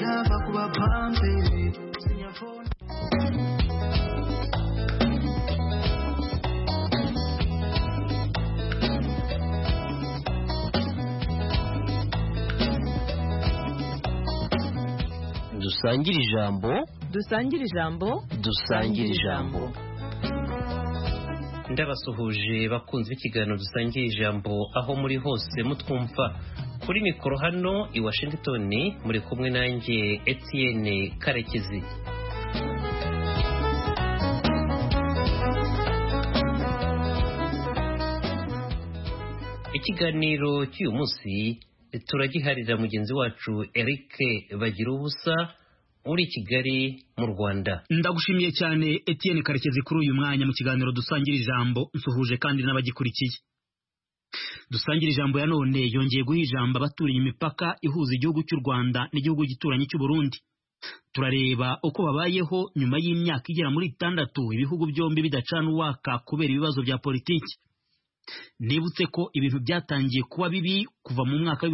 sinshaka kuba pampe sinyafone. Dusangire ijambo, dusangire ijambo, dusangire ijambo. Ndabasuhuje bakunze ikiganiro dusangiye ijambo aho muri hose mutwumva. Kuri mikoro hano i Washington muri kumwe nanjye Etienne Karekezi. Ikiganiro cy'uyu munsi turagiharira mugenzi wacu Eric Bagirubusa uri Kigali mu Rwanda. Ndagushimiye cyane Etienne Karekezi kuri uyu mwanya mu kiganiro dusangira ijambo, nsuhuje kandi n'abagikurikiye. Dusangira ijambo ya none yongeye guha ijambo abaturiye imipaka ihuza igihugu cy'u Rwanda n'igihugu gituranyi cy'u Burundi. Turareba uko babayeho nyuma y'imyaka igera muri 6 ibihugu byombi bidacana uwaka kubera ibibazo bya politiki. Nibutse ko ibintu byatangiye kuba bibi kuva mu mwaka wa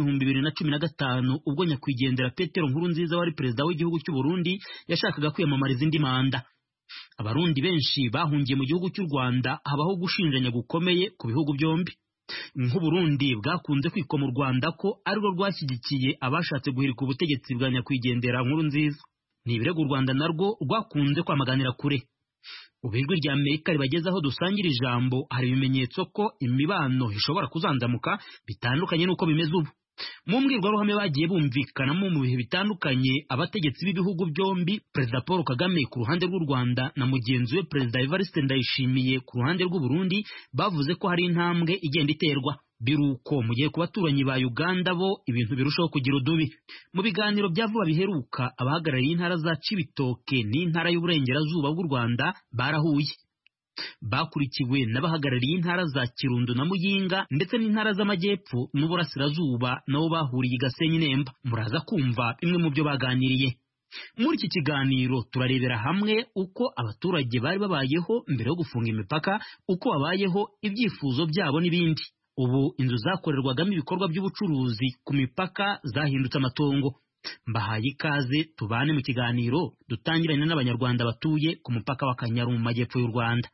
2015 ubwo nyakwigendera Petero Nkurunziza wari perezida w'igihugu cy'u Burundi yashakaga kwiyamamariza indi manda. Abarundi benshi bahungiye mu gihugu cy'u Rwanda, habaho gushinjanya gukomeye ku bihugu byombi. Nk'u Burundi bwakunze kwikoma u Rwanda ko arirwo rwashyigikiye abashatse guhirika ubutegetsi bwa nyakwigendera Nkurunziza. Ni ibirego u Rwanda narwo rwakunze kwamaganira kure. Ubijwi rya Amerika ribagezaho dusangira ijambo hari ibimenyetso ko imibano ishobora kuzanzamuka bitandukanye nuko bimeze ubu. Mu mbwirwaruhame bagiye bumvikanamo mu bihe bitandukanye abategetsi b'ibihugu byombi, Perezida Paul Kagame ku ruhande rw'u Rwanda na mugenzi we Perezida Evariste Ndayishimiye ku ruhande rw'u Burundi bavuze ko hari intambwe igenda iterwa. Biruko mu gihe ku baturanyi ba Uganda bo ibintu birushaho kugira udubi. Mu biganiro bya vuba biheruka abahagarariye intara za Cibitoke n'intara y'uburengerazuba bw'u Rwanda barahuye. Bakurikiwe n'abahagarariye intara za Kirundo na Muyinga ndetse n'intara z'amajyepfo n'uburasirazuba nabo bahuriye i Gasenyi Nemba. Muraza kumva bimwe mu byo baganiriye. Muri iki kiganiro turarebera hamwe uko abaturage bari babayeho mbere yo gufunga imipaka, uko babayeho, ibyifuzo byabo n'ibindi. Ubu inzu zakorerwagamo ibikorwa by'ubucuruzi ku mipaka zahindutse amatongo. Mbahaye ikaze tubane mu kiganiro dutangiranye n'abanyarwanda batuye ku mupaka wa Kanyaru mu majyepfo y'u Rwanda.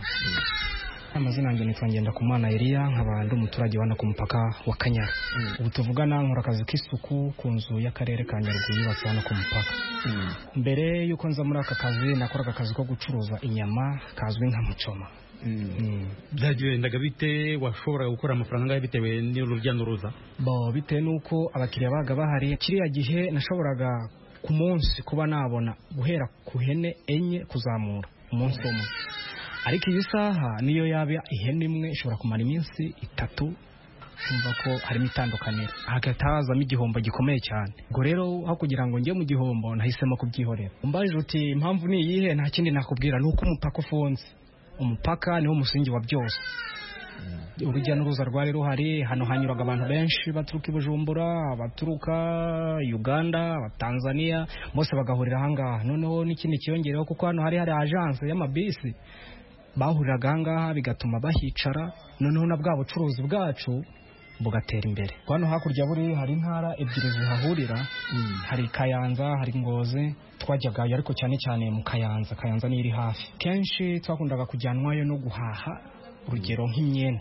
Amazina yanjye nitwa Ngendakumana Elia, nkaba ndi umuturage wana ku mupaka wa Kanyaru. Ubu tuvugana nkora akazi k'isuku ku nzu y'akarere ka Nyaruguru yubatse hano ku mupaka. Mbere yuko nza muri aka kazi nakoraga akazi ko gucuruza inyama kazwi nka mucoma. Byagendaga bite? Washoboraga gukora amafaranga ngahe bitewe n'urujya n'uruza? Bitewe nuko abakiriya baga bahari. Kiriya gihe nashoboraga ku munsi kuba nabona guhera ku hene enye kuzamura umunsi umwe. Ariko iyi saha niyo yaba ihene imwe ishobora kumara iminsi 3. Umva ko harimo itandukaniro, hagatazamo igihombo gikomeye cyane. Ubwo rero aho kugira ngo njye mu gihombo nahisemo kubyihorera. Umbaje uti impamvu ni iyihe? Nta kindi nakubwira, nuko umupaka ufunze. Umupaka niwo musingi wa byose. Urujya n'uruza rwari ruhari, hano hanyuraga abantu benshi baturuka i Bujumbura, baturuka Uganda, Tanzania, bose bagahurira ahangaha. Noneho n'ikindi kiyongereho kuko hano hari agence y'amabisi bahuriraga ahangaha bigatuma bahicara, noneho na bwa bucuruzi bwacu bugatera imbere. Hano hakurya buri hari intara ebyiri zihahurira, hari Kayanza, hari Ngozi. Twajyaga ariko cyane cyane mu Kayanza ni iri hafi. Kenshi twakundaga kujyanwayo no guhaha, urugero nk'imyenda.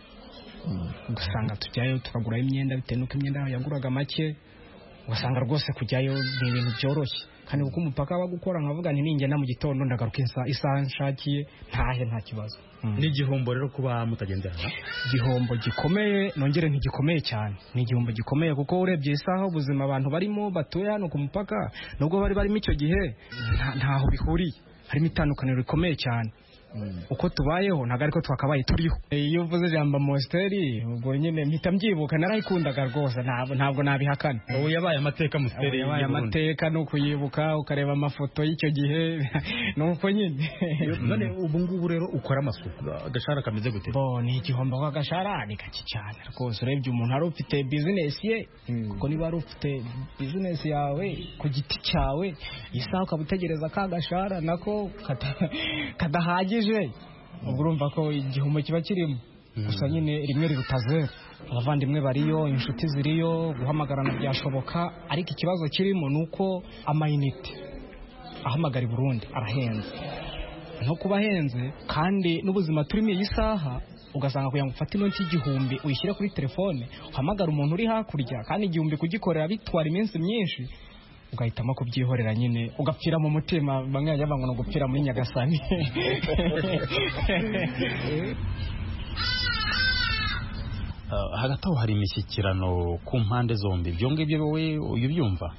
Ugasanga tujyayo tukagura imyenda bitewe nuko imyenda yaguraga make, ugasanga rwose kujyayo ni ibintu byoroshye. Kandi uko umupaka bagukora nkavuga nti ningenda mu gitondo ndagaruka isaha nshakiye ntahe nta kibazo. Ni igihombo rero kuba mutagenderana? Igihombo gikomeye, nongere ntigikomeye cyane. Ni igihombo gikomeye kuko urebye isaha ubuzima abantu barimo batuye hano ku mupaka nubwo bari barimo icyo gihe ntaho bihuriye. Harimo itandukaniro rikomeye cyane. Uko tubayeho ntago ariko twakabaye turiho. Iyo uvuze ijambo Monsteri ubwo nyine mpita mbyibuka, narayikundaga rwose, ntabwo nabihakana. Ubu yabaye amateka Monsteri. Yabaye amateka no kuyibuka ukareba amafoto y'icyo gihe nuko nyine. None ubu ngubu rero ukora amasuku, agashara kameze gute? Ni igihombo k'agashara ni gake cyane rwose. Urebye umuntu ari ufite business ye, kuko niba ari ufite business yawe ku giti cyawe, isaha ukabutegereza k'agashara nako kadahagije, ubwo urumva ko igihombo kiba kirimo. Gusa nyine rimwe riruta zero. abavandimwe bariyo, inshuti ziriyo, guhamagarana byashoboka, ariko ikibazo kirimo nuko amayinite ahamagara i Burundi arahenze, no kuba ahenze kandi n'ubuzima turimo iyi saha ugasanga kugira ngo ufate inoti y'igihumbi uyishyire kuri telefone uhamagara umuntu uri hakurya kandi igihumbi kugikorera bitwara iminsi myinshi, ugahitamo kubyihorera nyine ugapfira mu mutima, bamwe bajya banga no gupfira muri Nyagasani. Hagati aho hari imishyikirano ku mpande zombi, ibyo ngibyo wowe ubyumva?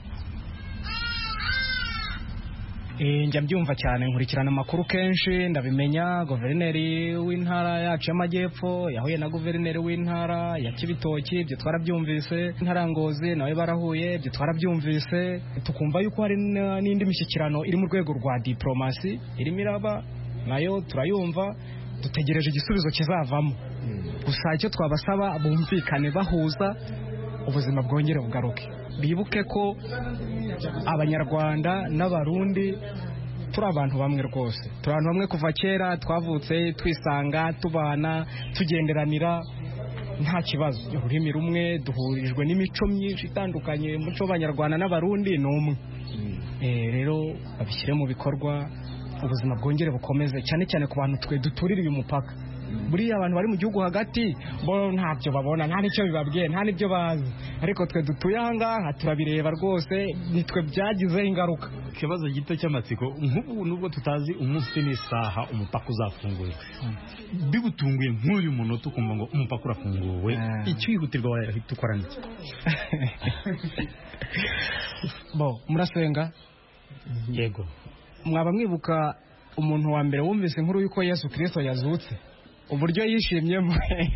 Njya mbyumva cyane, nkurikirana amakuru kenshi ndabimenya. Guverineri w'intara yacu y'amajyepfo yahuye na guverineri w'intara ya Kibitoki, ibyo twarabyumvise. Intara Ngozi nawe barahuye, ibyo twarabyumvise. Tukumva yuko hari n'indi mishyikirano iri mu rwego rwa diplomasi irimo iraba, nayo turayumva, dutegereje igisubizo kizavamo. Gusa icyo twabasaba bumvikane, bahuza, ubuzima bwongere bugaruke. Bibuke ko Abanyarwanda n'Abarundi turi abantu bamwe rwose, turi abantu bamwe kuva kera, twavutse twisanga, tubana, tugenderanira nta kibazo. Ururimi rumwe, duhurijwe n'imico myinshi itandukanye. Umuco w'Abanyarwanda n'Abarundi ni umwe. Rero babishyire mu bikorwa, ubuzima bwongere bukomeze, cyane cyane ku bantu twe duturira uyu mupaka. Buriya abantu bari mu gihugu hagati bo ntabyo babona, nta nicyo bibabwiye, nta nibyo bazi, ariko twe dutuye aha ngaha turabireba rwose, nitwe byagizeho ingaruka. Ikibazo gito cy'amatsiko, nk'ubu nubwo tutazi umunsi n'isaha umupaka uzafungurwa, bigutunguye nk'uyu munota ukumva ngo umupaka urafunguwe, icyo wihutirwa wahita ukora n'iki? Bo murasenga? Yego. Mwaba mwibuka umuntu wa mbere wumvise inkuru yuko Yesu Kristo yazutse, uburyo yishimyemo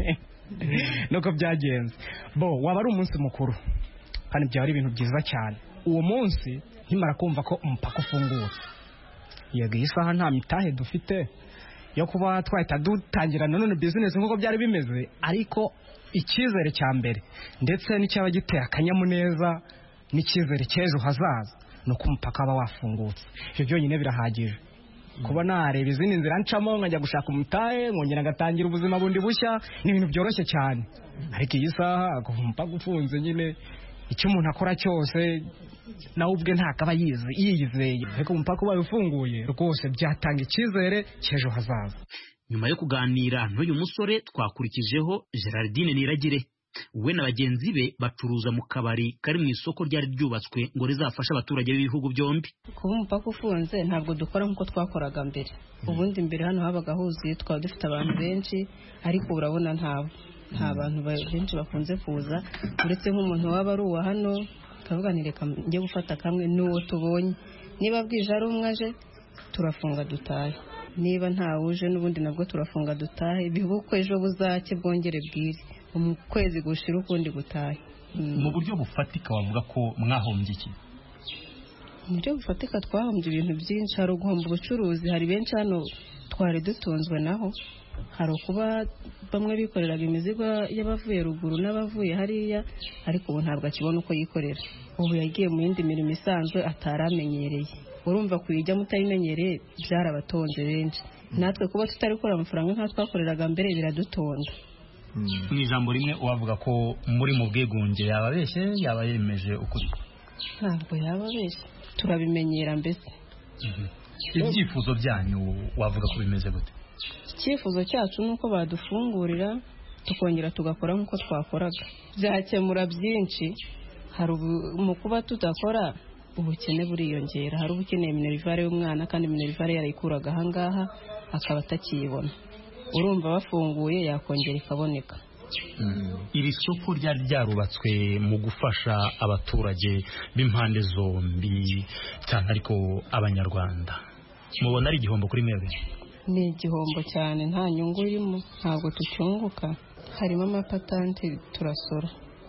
nuko byagenze. Bo waba ari umunsi mukuru kandi byaba ari ibintu byiza cyane. Uwo munsi nkimara kumva ko umupaka ufungutse, yego iyi saha nta mitahe dufite yo kuba twahita dutangira nanone business nk'uko byari bimeze, ariko icyizere cya mbere ndetse n'icyaba giteye akanyamuneza n'icyizere cy'ejo hazaza nuko umupaka aba wafungutse. Ibyo byonyine birahagije. Kuba nareba izindi nzira ncamo nkajya gushaka umutahe nkongera ngatangira ubuzima bundi bushya ni ibintu byoroshye cyane, ariko iyi saha umupaka ufunze nyine icyo umuntu akora cyose nawe ubwe ntakaba yizeye, ariko umupaka ubaye ufunguye rwose byatanga icyizere cy'ejo hazaza. Nyuma yo kuganira n'uyu musore twakurikijeho Gerardine Niragire, we na bagenzi be bacuruza mu kabari kari mu isoko ryari ryubatswe ngo rizafashe abaturage b'ibihugu byombi. Kuba umupaka ufunze ntabwo dukora nk'uko twakoraga mbere. Ubundi mbere hano habaga huzuye, twaba dufite abantu benshi, ariko urabona nta bantu benshi bakunze kuza, uretse nk'umuntu waba ari uwa hano kavuga ni reka njye gufata kamwe n'uwo tubonye. Niba bwije ari umwe aje turafunga dutahe, niba ntawuje n'ubundi nabwo turafunga dutahe, bibuko ejo buzacye bwongere bwire, ukwezi gushira ukundi gutahe. Mu buryo bufatika wavuga ko mwahombye iki? Mu buryo bufatika twahombye ibintu byinshi. Hari uguhomba ubucuruzi, hari benshi hano twari dutunzwe naho, hari ukuba bamwe bikoreraga imizigo y'abavuye ruguru n'abavuye hariya, ariko ubu ntabwo akibona uko yikorera. Ubu yagiye mu yindi mirimo isanzwe ataramenyereye. Urumva kuyijya mutayimenyereye byarabatonze benshi. Natwe kuba tutari gukora amafaranga nka twakoreraga mbere biradutonda. Mu ijambo rimwe wavuga ko muri mu bwegunge, yaba abeshye yaba yemeje ukuri? Ntabwo yaba abeshye, turabimenyera mbese. Ibyifuzo byanyu wavuga ko bimeze gute? Icyifuzo cyacu nuko badufungurira tukongera tugakora nk'uko twakoraga, byakemura byinshi. Hari mu kuba tudakora ubukene buriyongera, hari ubukeneye minerivare y'umwana kandi minerivare yarayikuraga ahangaha akaba atakiyibona. Urumva bafunguye yakongera ikaboneka. Iri soko ryari ryarubatswe mu gufasha abaturage b'impande zombi cyane, ariko Abanyarwanda mubona ari igihombo kuri mwebwe? Ni igihombo cyane, nta nyungu irimo, ntabwo tucyunguka. Harimo amapatante turasora.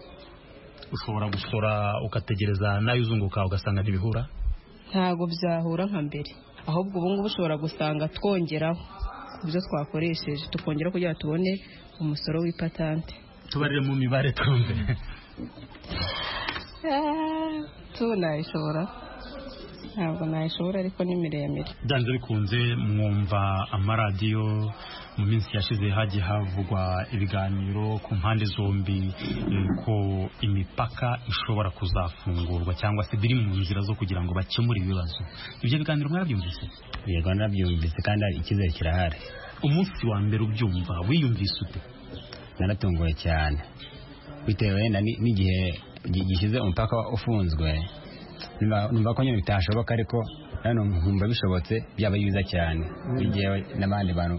Ushobora gusora ugategereza nayo uzunguka ugasanga ntibihura? Ntabwo byahura nka mbere, ahubwo ubu ngubu ushobora gusanga twongeraho ibyo twakoresheje, tukongera kugira tubone umusoro w'ipatante. Tubarire mu mibare twumve. Tunayishobora ntabwo nayishobora ariko ni miremire. byanze bikunze mwumva amaradiyo mu minsi yashize hagiye havugwa ibiganiro ku mpande zombi ko imipaka ishobora kuzafungurwa cyangwa se biri mu nzira zo kugira ngo bakemure ibibazo. Ibyo biganiro mwarabyumvise? Yego narabyumvise kandi icyizere kirahari. Umunsi wa mbere ubyumva wiyumvise ute? Naratunguwe cyane bitewe n'igihe gishize umupaka ufunzwe, numva ko nyine bitashoboka, ariko hano nkumva bishobotse byaba byiza cyane bigewe n'abandi bantu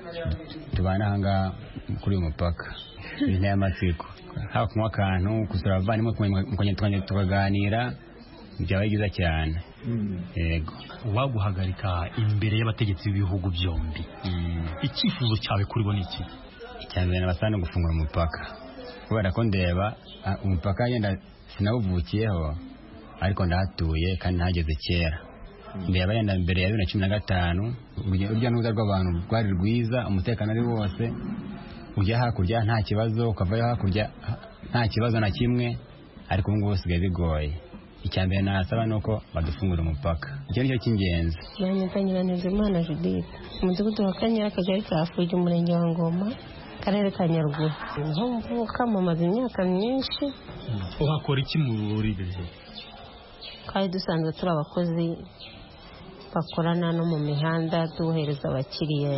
tubana ahangaha kuri uyu mupaka. Ibintu y'amatsiko, haba kunywa akantu, gusura abavandimwe tukaganira, byaba byiza cyane. Yego. Waguhagarika imbere y'abategetsi b'ibihugu byombi, icyifuzo cyawe kuri bo ni iki? Icyambere nabasana gufungura umupaka, kubera ko ndeba umupaka yenda sinawuvukiyeho ariko ndahatuye kandi nahageze kera. Ndeba yenda mbere ya 2015 urujya n'uruza rw'abantu rwari rwiza, umutekano ari wose, ujya hakurya nta kibazo, ukavayo hakurya nta kibazo na kimwe, ariko ubu ngubu sigaye bigoye. Icyambere nasaba nuko badufungura umupaka, icyo nicyo cy'ingenzi. Nanyuranije Imana Judith, umudugudu wa Kanyara, akagari ka Fuji, umurenge wa Ngoma, akarere ka Nyaruguru. Niho mvuka, mumaze imyaka myinshi. Uhakora iki muri ibi bihe? Kandi dusanzwe turi abakozi bakorana no mu mihanda, tuhereza abakiriye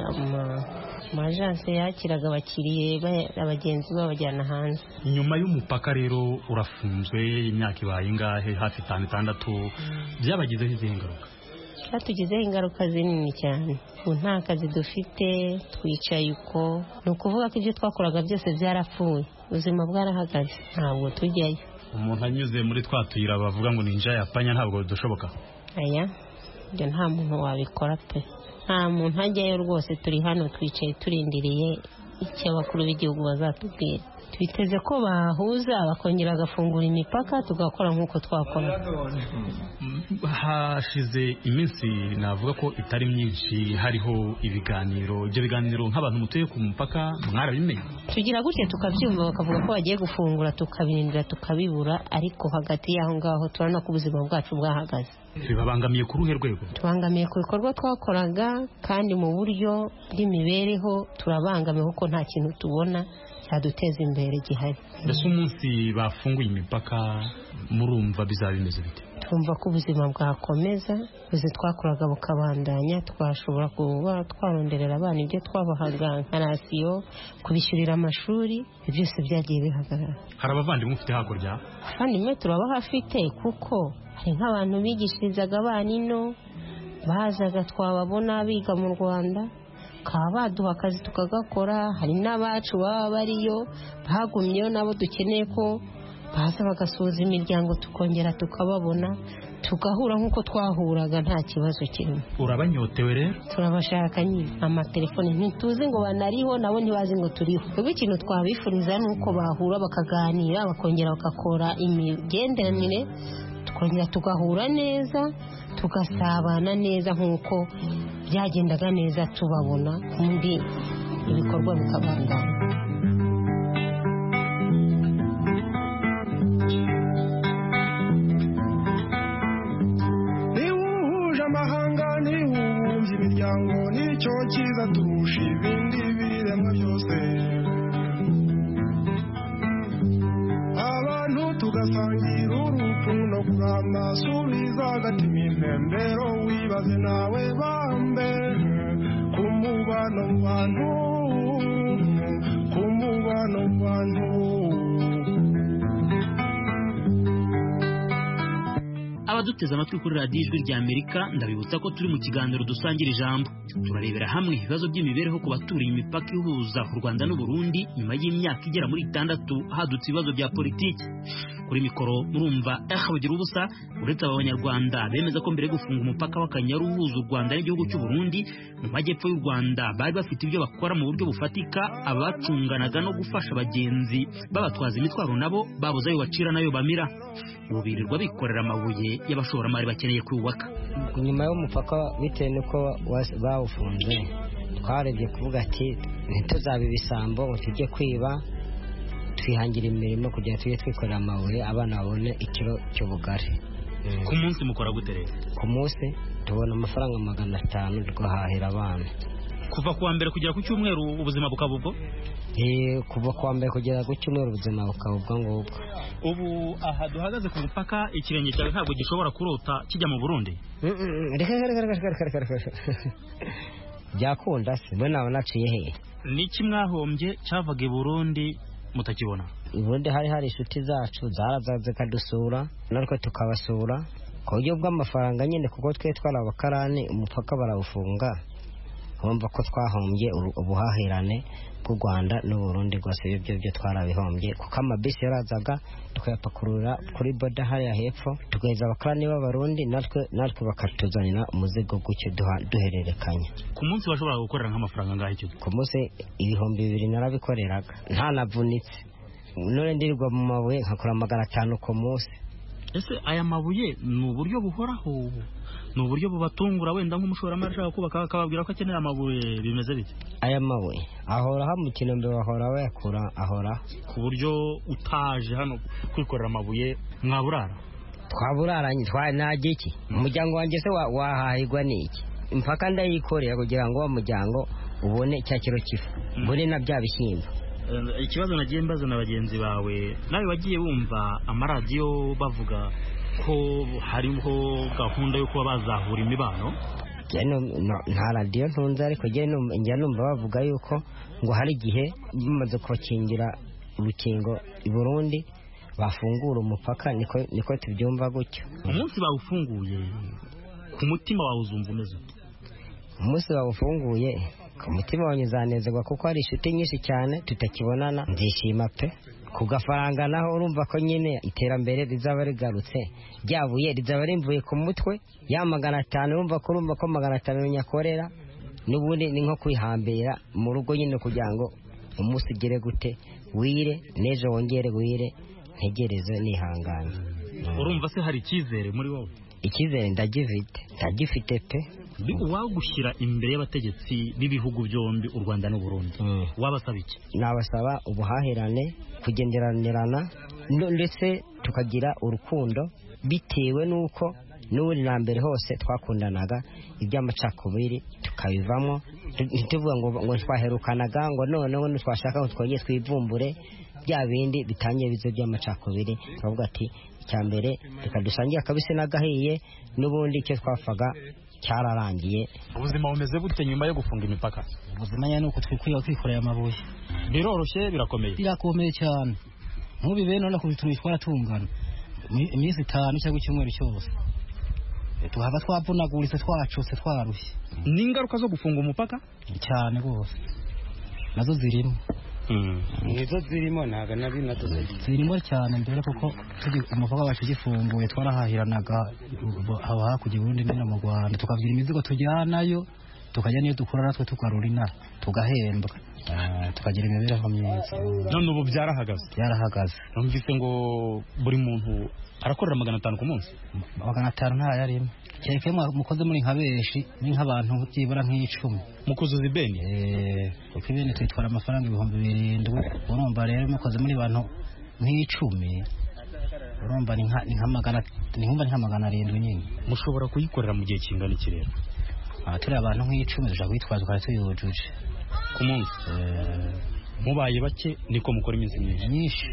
amajanse yakiraga abakiriye abagenzi babajyana hanze. Nyuma y'umupaka rero urafunzwe, imyaka ibaye ingahe? Hafi 5-6. Byabagizeho izihe ngaruka? Byatugizeho ingaruka zinini cyane. Ubu nta kazi dufite, twicaye uko, ni ukuvuga ko ibyo twakoraga byose byarapfuye, ubuzima bwarahagaze, ntabwo tujyayo. Umuntu anyuze muri twa tuyira bavuga ngo ninja yapanya, ntabwo dushoboka. Aya ibyo nta muntu wabikora pe, nta muntu ajyayo rwose. Turi hano twicaye turindiriye icyo abakuru b'igihugu bazatubwira. Twiteze ko bahuza bakongera bagafungura imipaka tugakora nk'uko twakora. Hashize iminsi navuga ko itari myinshi hariho ibiganiro. Ibyo biganiro nk'abantu mutuye ku mupaka mwarabimenye? Tugira gutya tukabyumva, bakavuga ko bagiye gufungura, tukabirindira tukabibura, ariko hagati y'aho ngaho turabona ko ubuzima bwacu bwahagaze. Bibabangamiye ku ruhe rwego? Tubangamiye ku bikorwa twakoraga, kandi mu buryo bw'imibereho turabangamiye kuko nta kintu tubona cyaduteza imbere gihari. Mbese umunsi bafunguye imipaka murumva bizaba bimeze bite? Twumva ko ubuzima bwakomeza, ubuzi twakoraga bukabandanya, twashobora kuba twaronderera abana ibyo twabahaga nka rasiyo, kubishyurira amashuri, byose byagiye bihagarara. Hari abavandimwe ufite hakurya? Abavandimwe turabahafite, kuko hari nk'abantu bigishirizaga abana ino, bazaga twababona biga mu Rwanda, bakaba baduha akazi tukagakora. Hari n'abacu baba bariyo bagumyeyo, nabo dukeneye ko baza bagasuhuza imiryango, tukongera tukababona, tugahura nk'uko twahuraga, nta kibazo kirimo. Urabanyotewe rero? Turabashaka nyine, amatelefone ntituzi ngo banariho, nabo ntibazi ngo turiho. Ubwo ikintu twabifuriza ni uko bahura bakaganira, bakongera bagakora imigenderanire, tukongera tugahura neza, tugasabana neza nk'uko byagendaga neza tubabona, undi ibikorwa bikabandana. Niwuhuje amahanga, niwubumbye imiryango, nicyo cyiza turusha ibindi biremwa byose. Abantu tugasangira urupfu no kurama, subiza agatima impembero, wibaze nawe bambe ku mubano mu bantu, ku mubano mu bantu. Abaduteze amatwi kuri radiyo Ijwi rya Amerika, ndabibutsa ko turi mu kiganiro dusangira ijambo. Turarebera hamwe ibibazo by'imibereho ku baturiye imipaka ihuza u Rwanda n'u Burundi nyuma y'imyaka igera muri 6 hadutse ibibazo bya politiki. Kuri mikoro murumva bagira ubusa, uretse abanyarwanda bemeza ko mbere gufunga umupaka w'Akanyaru uhuza u Rwanda n'igihugu cy'u Burundi mu majyepfo y'u Rwanda bari bafite ibyo bakora mu buryo bufatika. Abacunganaga no gufasha abagenzi babatwaza imitwaro nabo babuze ayo bacira nayo bamira, ubu birirwa bikorera amabuye y'abashoramari bakeneye kubaka. Nyuma y'umupaka bitewe n'uko bawufunze, twarebye kuvuga ati ntituzabe ibisambo ngo tujye kwiba, twihangira imirimo kugira tujye twikorera amabuye, abana babone ikiro cy'ubugari. ku munsi mukora gute rero? ku munsi tubona amafaranga 500 tugahahira abana. Kuva kuwa mbere kugera ku cyumweru ubuzima bukaba ubwo? Kuva kuwa mbere kugera ku cyumweru ubuzima bukaba ubwo ngubwo. Ubu aha duhagaze ku mupaka ikirenge cyawe ntabwo gishobora kurota kijya mu Burundi? Byakunda se mbona nawe naciye he? Niki mwahombye cyavaga i Burundi mutakibona? Ubundi hari inshuti zacu zarazaze kadusura natwe tukabasura ku buryo bw'amafaranga nyine kuko twe twari abakarani umupaka barawufunga. Urumva ko twahombye ubuhahirane bw'u Rwanda n'u Burundi rwose ibyo twarabihombye kuko amabisi yarazaga tukayapakurura kuri boda hariya hepfo tugaheza abakarani b'abarundi natwe bakatuzanira umuzigo gutyo duhererekanya. Ku munsi bashobora gukorera nk'amafaranga angahe icyo? Ku munsi 2,000 narabikoreraga nta navunitse. None ndirirwa mu mabuye nkakora 500 ku munsi. Ese aya mabuye ni uburyo buhoraho? Ni uburyo bubatungura wenda nk'umushoramari ashaka kubaka akababwira ko akeneye amabuye bimeze bite? Aya mabuye ahoraho mu Kinombe bahora bayakura ahoraho ku buryo utaje hano kwikorera amabuye mwaburara? Twaburaranye twanaje iki? Umuryango wanjye se wahahirwa n'iki? Impaka ndayikorera kugira ngo wa muryango ubone cya kiro kifu mbone na bya bishyimbo. Ikibazo nagiye mbaza na bagenzi bawe nawe wagiye wumva amaradiyo bavuga ko hariho gahunda yo kuba bazahura imibano? Nta radiyo ntunze ariko njya numva bavuga yuko ngo hari igihe bimaze kubakingira urukingo i Burundi bafungura umupaka niko tubyumva gutyo. Umunsi bawufunguye ku mutima wawe uzumva umeze ute? Umunsi bawufunguye ku mutima wanyuzanezerwa kuko hari inshuti nyinshi cyane tutakibonana ndishima pe. Ku gafaranga naho urumva ko nyine iterambere rizaba rigarutse ryabuye rizaba rimvuye ku mutwe ya 500 urumva ko 500 nyakorera n'ubundi ni nko kwihambira mu rugo nyine kugira ngo umunsi ugere gute wire nejo wongere wire ntegereze nihangana. Urumva se hari icyizere muri wowe? Icyizere ndagifite pe. Wagushyira imbere y'abategetsi b'ibihugu byombi u Rwanda n'u Burundi wabasaba iki? Nabasaba ubuhahirane kugenderanirana ndetse tukagira urukundo bitewe nuko n'uri na mbere hose twakundanaga iby'amacakubiri tukabivamo ntituvuga ngo twaherukanaga ngo noneho ntitwashaka ngo twongere twivumbure bya bindi bitangiye bizo by'amacakubiri. Turavuga ati icyambere reka dusangiye akabisi n'agahiye n'ubundi icyo twafaga cyararangiye. Ubuzima bumeze bute nyuma yo gufunga imipaka? Ubuzima nyine uko twikwiye kwikorera amabuye biroroshye birakomeye cyane ntubibe none ko bituma twaratungana iminsi 5 cyangwa icyumweru cyose tuhava twavunaguritse twacutse twarushye. N'ingaruka zo gufunga umupaka cyane rwose nazo zirimo nizo zirimo ntaga nabi nazo zirimo cyane mbere kuko umupaka wacu gifunguye twarahahiranaga haba hakurya Burundi no mu Rwanda tukabyira imizigo tujyanayo tukajya niyo dukora natwe tukarura inara tugahembwa tukagira imibereho myiza. None ubu byarahagaze numvise ngo buri muntu arakorera 500 ku munsi? 500 nta yarimo kereke mukoze muri nka beshi ni nk'abantu byibura nk'icumi mukuzuza ibeni uko ibeni twitwara amafaranga 7,000 urumva rero mukoze muri bantu nk'icumi urumva ni nka 700 nyine mushobora kuyikorera mu gihe kingana iki rero? Turi abantu nk'icumi dushaka kwitwaza twari tuyujuje ku munsi. Mubaye bake niko mukora iminsi myinshi.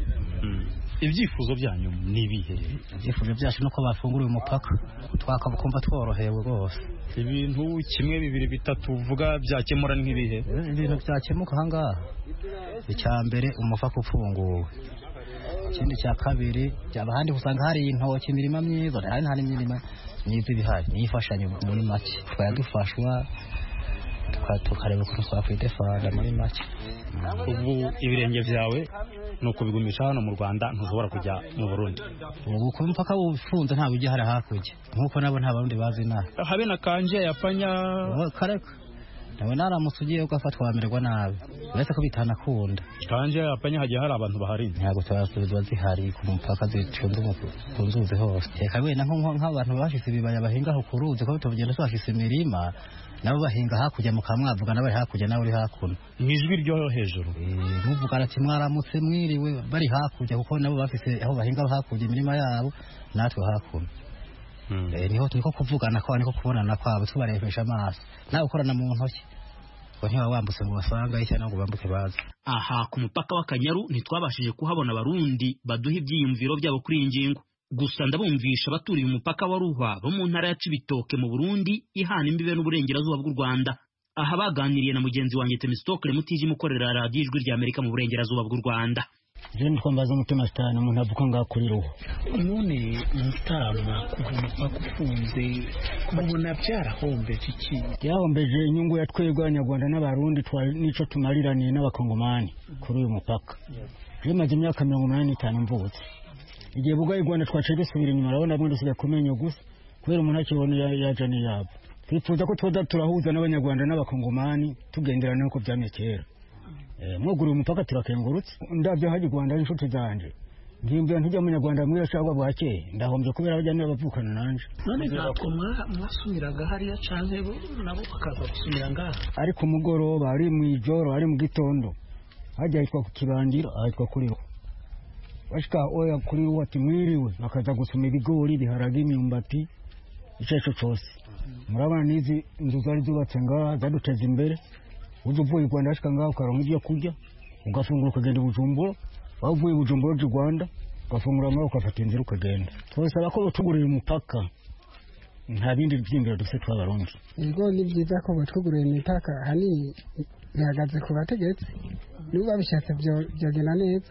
Ibyifuzo byanyu ni ibihe? Ibyifuzo byacu nuko bafungura umupaka twakabukumva tworohewe rwose. Ibintu 1, 2, 3 uvuga byakemura nk'ibihe? Ibintu byakemuka hangaha icyambere umupaka ufunguwe, ikindi cya kabiri abahandi usanga hari intoki imirima myiza hari imirima myiza ibihari nifashanyo muri make twayadufashwa tukareba ukuntu twakwidefanda muri make. Ubu ibirenge byawe no kubigumisha hano mu Rwanda ntuzobora kujya mu Burundi? Ubu ku mpaka ufunze nta bijya hari hakurya nkuko nabo nta barundi bazi na habe na kanje yapanya kareka nawe naramutse ugiye ugafatwa wamererwa nabi uretse ko bitanakunda kanje yapanya hagiye hari abantu bahari ntabwo twasubiza zihari ku mpaka zicunze ku nzuzi hose reka wenda nk'abantu bashyize ibibaya bahingaho ku ruzi ko tugenda twashyize imirima nabo bahinga hakurya mukamwavuga nabari hakurya nawe uri hakuno mwijwi ryo hejuru muvugana ati mwaramutse mwiriwe bari hakurya kuko nabo bafise aho bahinga hakurya imirima yabo natwe hakuno. niho turi ko kuvugana kwabo niko kubonana kwabo tubarebesha amaso nawe ukorana mu ntoki ngo ntiba wambutse mu basanga cyangwa ngo bambuke baza. Aha ku mupaka w'Akanyaru ntitwabashije kuhabona abarundi baduha ibyiyumviro byabo kuri iyi ngingo, gusa ndabumvisha abaturiye umupaka wa Ruhwa bo mu ntara ya Cibitoke mu Burundi ihana imbibe n'uburengerazuba bw'u Rwanda. Aha baganiriye na mugenzi wanjye Temistokle Mutiji mukorera radio Ijwi rya Amerika mu burengerazuba bw'u Rwanda. Jeni twambaza umutima cyane umuntu avuga ngaho kuri Ruhwa. None mutama kuva kufunze kubona byarahombeje iki? Yahombeje inyungu ya twebwe abanyarwanda n'abarundi nico tumariraniye n'abakongomani kuri uyu mupaka. Bimaze imyaka 85 mvutse. Igihe buga Rwanda twaciye dusubira inyuma urabona bwo dusigaye kumenya gusa kubera umuntu akibona yaje ni yabo. Twifuza ko twoza turahuza n'abanyarwanda n'abakongomani tugenderana uko byamekera. Mwuguriye umupaka turakengurutse ndabyo haje Rwanda inshuti zanje ngimbyo ntijya munyarwanda mwira cyangwa bwake ndahombye kubera abajyana bavukana nanje. None ntabwo mwasubiraga hariya canke nabo bakaza gusubira ngaha ariko umugoroba ari mu ijoro ari mu gitondo hajya hitwa ku kibangira ahitwa kuri bashika oya kuri wati mwiriwe bakaza gusuma ibigori biharage imyumbati icyo cyose. Murabana nizi inzu zari zubatse ngaha zaduteza imbere uvuye Rwanda ashika ngaho ukaronka ibyo kurya ugafungura ukagenda Bujumbura wavuye Bujumbura y'u Rwanda ugafungura amara ukafata inzira ukagenda. Twasaba ko batugurira umupaka nta bindi byimbiro dufite tw'abarundi. Yego ni byiza ko batugurira imipaka hanini ntihagaze ku bategetsi niba bishatse byogena neza.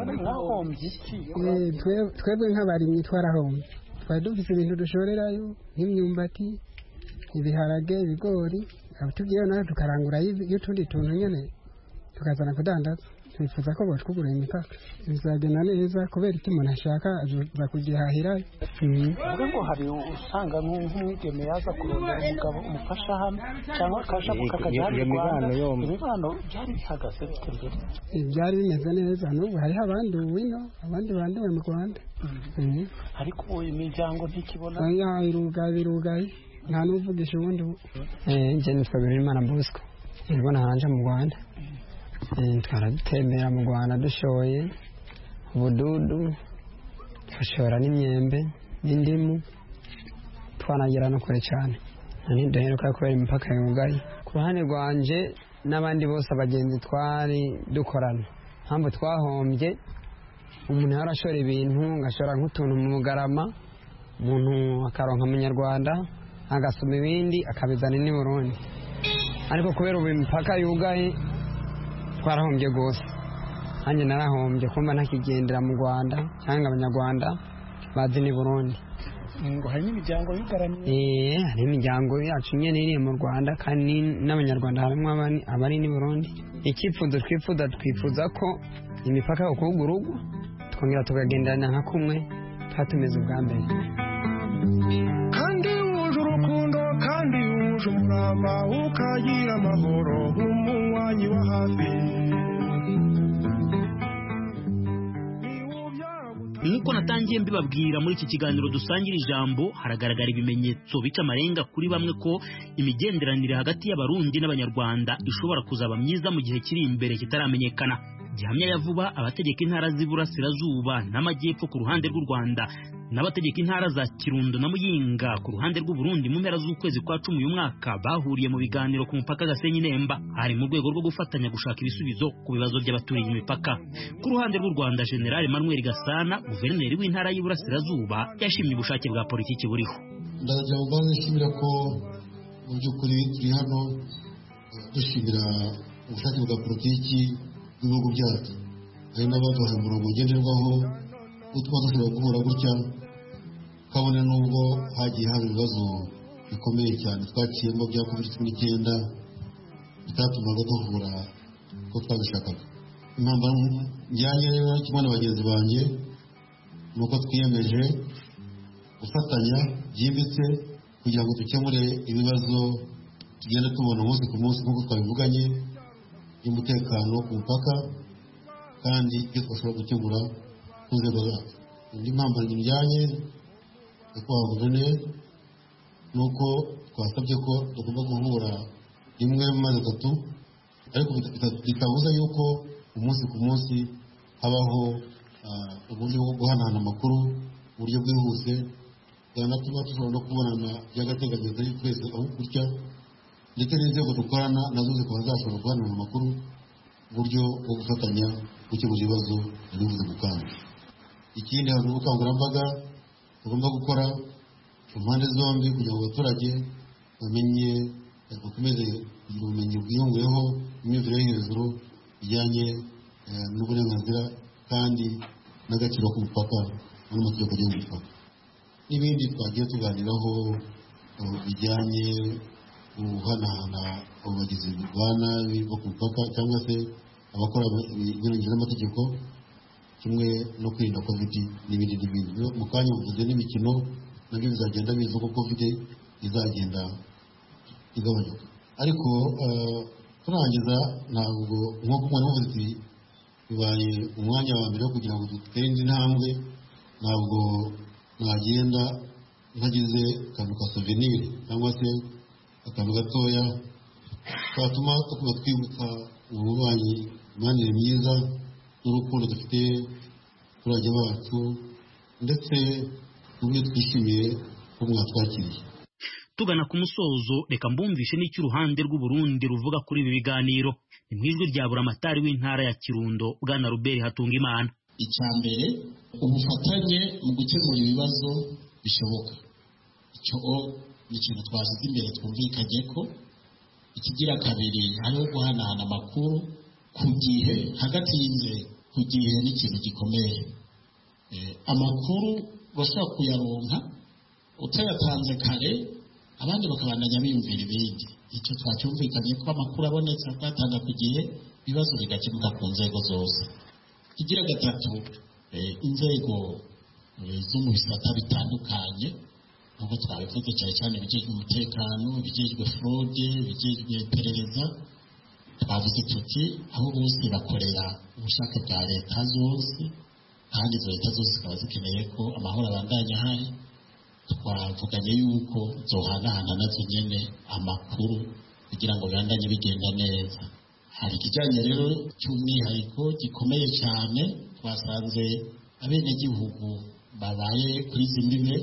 Twebwe nk'abarimyi twarahombye twari dufite ibintu dushorerayo nk'imyumbati ibiharage ibigori tugiyeyo nawe tukarangura y'utundi tuntu nyene tukazana kudandaza. Twifuza ko batwugurira imipaka bizagenda neza kubera iti umuntu ashaka aza kugihahirayo. Uvuga ngo hari usanga nk'umwigeme yaza kurondera umugabo umufasha hano cyangwa akaja kukajya mu Rwanda. Imibano byari bihagaze bitembere byari bimeze neza n'ubu hariho abandi wino abandi banduwe mu Rwanda. Ariko imiryango ntikibona birugaye nta n'uvugisha ubundi. Nje nitwa Birimana Bosco ibona hanje mu Rwanda twaratembera mu Rwanda dushoye ubududu twashora n'imyembe n'indimu twanagera no kure cyane ntiduheruka kubera imipaka yugaye. Ku ruhande rwanje n'abandi bose abagenzi twari dukorana mpamvu twahombye umuntu yarashora ibintu ngashora nk'utuntu mu Bugarama umuntu akaronka Munyarwanda agasoma ibindi akabizana ni Burundi, ariko kubera ubu imipaka yugaye twarahombye gose. Hanje narahombye kumba ntakigendera mu Rwanda cyangwa abanyarwanda bazi ni Burundi. Ngo hari n'imiryango yugaranye. Hari imiryango yacu nyene iri mu Rwanda kandi n'abanyarwanda harimo abari ni Burundi. Icyifuzo twifuza ko imipaka ukugurugwa twongera tukagenderana nka kumwe twatumeze ubwa mbere. Kandi wuje urukundo kandi wuje umurava ukagira amahoro umunywanyi wa hafi. Nk'uko natangiye mbibabwira muri iki kiganiro dusangira ijambo haragaragara ibimenyetso bica amarenga kuri bamwe ko imigenderanire hagati y'abarundi n'abanyarwanda ishobora kuzaba myiza mu gihe kiri imbere kitaramenyekana. Gihamya ya vuba abategeka intara z'iburasirazuba n'amajyepfo ku ruhande rw'u Rwanda n'abategeka intara za Kirundo na Muyinga ku ruhande rw'u Burundi mu mpera z'ukwezi kwa 10 uyu mwaka bahuriye mu biganiro ku mupaka Gasenyi Nemba, hari mu rwego rwo gufatanya gushaka ibisubizo ku bibazo by'abaturiye imipaka. Ku ruhande rw'u Rwanda General Emmanuel Gasana guverineri w'intara y'Iburasirazuba yashimye ubushake bwa politiki buriho. Ndagira ngo nshimira ko mu by'ukuri turi hano dushimira ubushake bwa politiki bw'ibihugu byacu, hari n'abaduhaye umurongo ngenderwaho utuma dushobora guhura gutya, kabone n'ubwo hagiye haba ibibazo bikomeye cyane twaciyemo bya COVID-19 bitatumaga duhura ko twabishakaga. Impamvu njyanye rero kimwe na bagenzi banjye ni uko twiyemeje gufatanya byimbitse kugira ngo dukemure ibibazo tugenda tubona umunsi ku munsi nk'uko twabivuganye y'umutekano ku mupaka kandi ibyo twashobora gukemura ku nzego zacu. Indi mpamvu njyanye nyakubahwa guverineri ni uko twasabye ko tugomba guhura rimwe mu mazi atatu, ariko bitabuza yuko umunsi ku munsi habaho uburyo bwo guhanahana amakuru mu buryo bwihuse byanatuma dushobora no kubonana by'agateganyo twese aho gutya, ndetse n'inzego dukorana nazo zikaba zashobora guhanana amakuru uburyo bwo gufatanya gukemura ibibazo bivuze mu kanya. Ikindi hari ubukangurambaga tugomba gukora ku mpande zombi kugira ngo abaturage bamenye, bakomeze kugira ubumenyi bwiyongeyeho imyumvire yo hejuru bijyanye n'uburenganzira kandi n'agaciro k'umupaka n'amategeko agenga umupaka. N'ibindi twagiye tuganiraho bijyanye guhanahana abagizi ba nabi bo ku mupaka cyangwa se abakora ibinyuranyije n'amategeko, kimwe no kwirinda covid n'ibindi n'ibindi. Mu kanya mvuze n'imikino nabyo bizagenda biza uko covid izagenda igabanyuka. Ariko turangiza ntabwo nk'uko umwana wavuze ati bibaye umwanya wa mbere wo kugira ngo dutere indi ntambwe, ntabwo mwagenda ntagize akantu ka souvenir cyangwa se akantu gatoya katuma tukaba twibuka ububanyi, imyanire myiza n'urukundo dufite abaturage bacu, ndetse n'uburyo twishimiye ko mwatwakiriye. Tugana ku musozo, reka mbumvishe n'icyo uruhande rw'Uburundi ruvuga kuri ibi biganiro. Ni mu ijwi rya Buramatari w'intara ya Kirundo, Bwana Robert Hatungimana. Icya mbere, ubufatanye mu gukemura ibibazo bishoboka. Icyo ni ikintu twashyize imbere twumvikanye ko. Ikigira kabiri, hariho guhanahana amakuru ku gihe, hagati y'inzego ku gihe n'ikintu gikomeye. Amakuru bashobora kuyaronka utayatanze kare, abandi bakabandanya biyumvira ibindi. Icyo twacyumvikanye ko amakuru abonetse akatanga ku gihe, ibibazo bigakemuka ku nzego zose. Ikigira gatatu, inzego zo mu bisata bitandukanye, nk'uko twabivuze cyane cyane ibijejwe umutekano, ibijejwe fraude, ibijejwe iperereza, twavuze tuti aho bose bakorera ubushake bwa leta zose, kandi izo leta zose zikaba zikeneye ko amahoro abandanya ahari. Twavuganye yuko zohanahana nazo nyene amakuru kugira ngo birandanye bigenda neza. Hari ikijyanye rero cy'umwihariko gikomeye cyane, twasanze abenegihugu babaye kuri zimbibe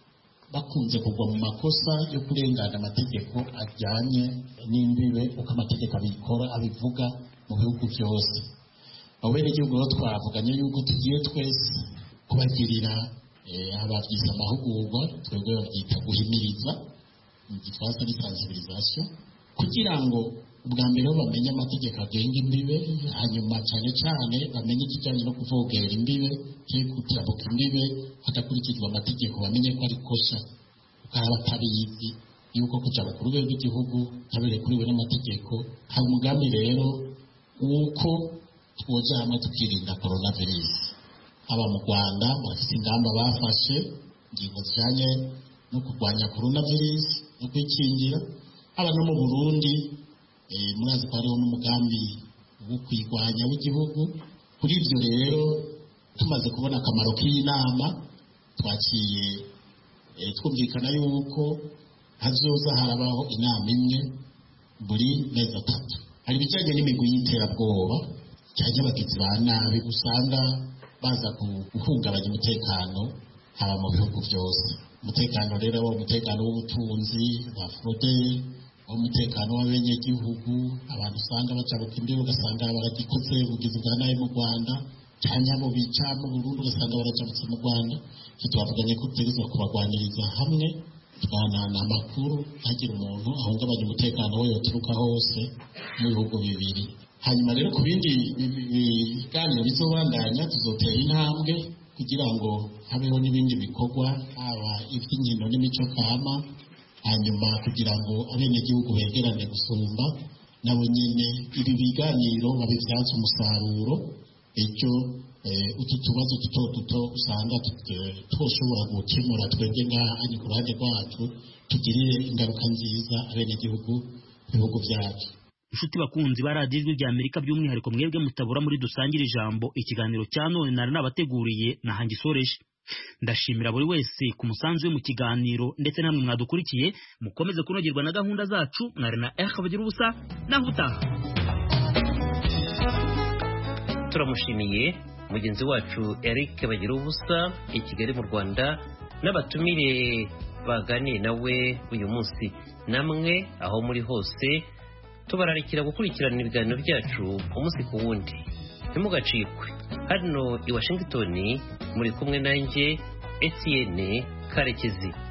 bakunze kugwa mu makosa yo kurengana amategeko ajyanye n'imbibe uko amategeko abikora abivuga mu bihugu byose. Abo benegihugu rero twavuganye yuko tugiye twese kubagirira ababyise amahugurwa, twebwe babyita guhimiriza, mu gifaransa ni sensibilisation, kugira ngo ubwa mbere bamenye amategeko agenga imbibe, hanyuma cyane cyane bamenye ikijyanye no kuvogera imbibe, cyangwa kutabuka imbibe hadakurikijwe amategeko, bamenye ko ari kosa, ukaba batabizi yuko kuja ku rwego rw'igihugu taberekuriwe n'amategeko. Hari umugambi rero wuko twoja hamwe tukirinda coronavirus. Aba mu Rwanda bafite ingamba bafashe, ingingo zijyanye no kurwanya coronavirus no kwikingira. Aba no mu Burundi murazi ko hariho n'umugambi wo kwirwanya w'igihugu. Kuri ibyo rero tumaze kubona akamaro k'iyi nama, twaciye twumvikana yuko hazoza harabaho inama imwe buri mezi atatu. Hari ibijyanye n'imigwi y'iterabwoba cyangwa abagizi ba nabi usanga baza guhungabanya umutekano haba mu bihugu byose. Umutekano rero wo umutekano w'ubutunzi wa fraude, umutekano w'abenegihugu, abantu usanga bacabuka imbibe ugasanga baragikoze ubugizi bwa nabi mu Rwanda, cyangwa mu bica mu Burundi ugasanga baracabutse mu Rwanda. Twavuganye ko tutegerezwa kubagwaniriza hamwe, tuganana amakuru, hagira umuntu ahungabanya umutekano we yoturuka hose mu bihugu bibiri. Hanyuma rero ku bindi biganiro bizobandanya, tuzotera intambwe kugira ngo habeho n'ibindi bikorwa, haba iby'inkino n'imico kama, hanyuma kugira ngo abenegihugu begerane gusumba, nabo nyine ibi biganiro babibyaza umusaruro. Icyo utu tubazo duto duto usanga twoshobora gukemura twebwe ngaha ku ruhande rwacu, tugirire ingaruka nziza abenegihugu ibihugu byacu. Inshuti bakunzi ba radiyo ijwi rya Amerika, by'umwihariko mwebwe mutabura muri Dusangire Ijambo, ikiganiro cya none nari nabateguriye nahangisoreje. Ndashimira buri wese ku musanzu we mu kiganiro, ndetse namwe mwadukurikiye. Mukomeze kunogerwa na gahunda zacu. Mwari na bagira ubusa naho utaha. Turamushimiye mugenzi wacu Eric Bagira ubusa i Kigali mu Rwanda n'abatumire baganiye nawe uyu munsi. Namwe aho muri hose tubararikira gukurikirana ibiganiro byacu umunsi ku wundi. Ntimugacikwe. Hano i Washington muri kumwe nanjye Etienne Karekezi.